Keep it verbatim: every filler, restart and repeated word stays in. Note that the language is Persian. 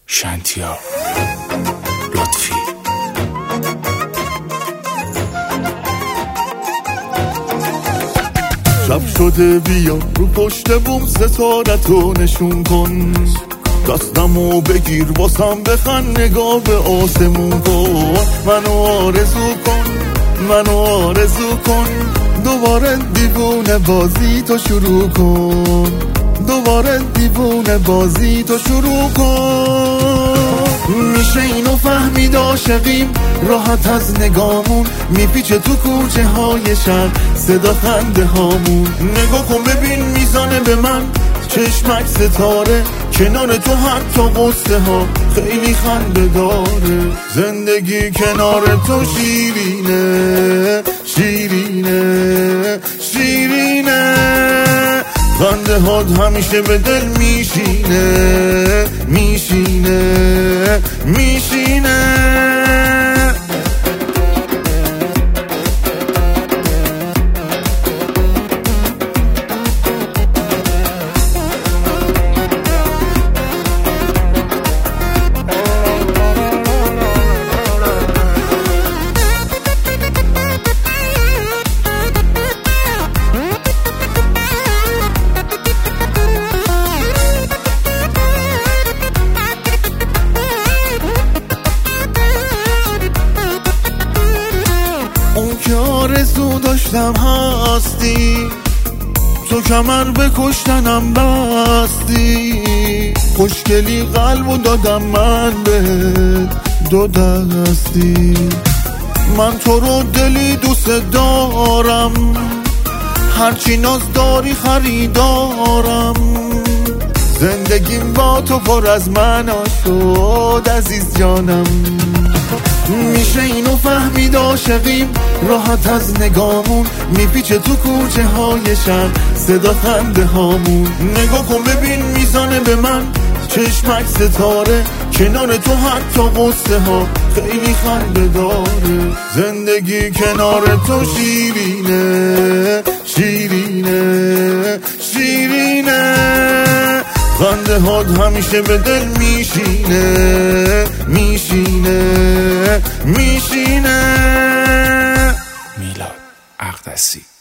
شنتیا لطفی. شب شده بیا رو پشت بوم ستارتو نشون کن، دستمو بگیر واسم بخند نگاه به آسمون کن. منو آرزو کن منو آرزو کن، دوباره دیوونه بازی تو شروع کن، دوباره دیوونه بازی تو شروع کن. میشه اینو فهمید عاشقیم راحت از نگامون، میپیچه تو کوچه های شهر صدا خنده هامون. نگاه کن ببین میزانه به من چشمک ستاره، کنار تو حتی قصه ها خیلی خنده داره. زندگی کنار تو شیرینه شیرینه شیرینه، خنده هات همیشه به دل میشینه میشینه میشینه. اون که آرزو داشتم هستی، تو کمر به کشتنم بستی. خوشگلی قلبو دادم من به دو دستی، من تو رو دلی دوست دارم، هرچی ناز داری خریدارم. زندگیم با تو پر از معنا شد عزیز جانم. میشه اینو فهمید عاشقیم راحت از نگامون، میپیچه تو کوچه های شهر صدا خنده هامون. نگاه کن ببین میزانه به من چشمک ستاره، کنار تو حتی قصه ها خیلی خنده داره. زندگی کنار تو شیرینه شیرینه شیرینه، خنده هات همیشه به دل میشینه میشینه میشینه. میلاد اقدسی.